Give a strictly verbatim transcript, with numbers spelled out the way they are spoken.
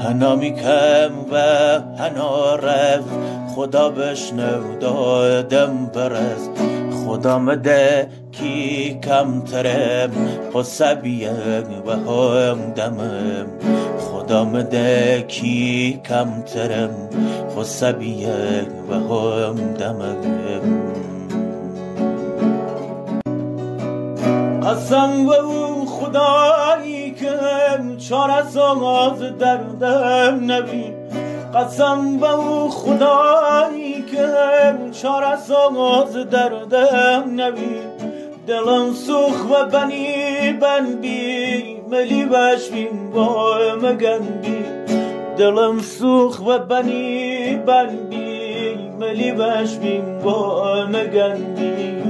هنا میکم و هنا رفت خدا بشنو دادم برست خدا مده کی کم ترم حسابیه و هم دمم خدا مده کی کم ترم حسابیه و هم دمم قسم و او خدایی که چاره ساز دردم نبی قسم و او خدایی که چاره ساز دردم نبی دلم سوخ و بنی بن بی ملی بشویم با مگن بی دلم سوخ و بنی بن بی ملی بشویم با مگن بی